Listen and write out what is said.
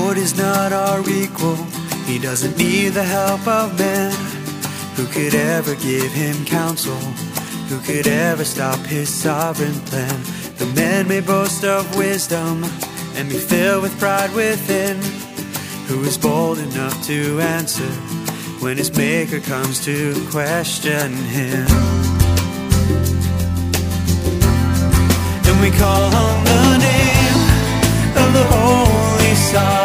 Lord is not our equal. He doesn't need the help of men. Who could ever give him counsel? Who could ever stop his sovereign plan? The man may boast of wisdom and be filled with pride within. Who is bold enough to answer when his maker comes to question him? And we call on the name of the Holy Son.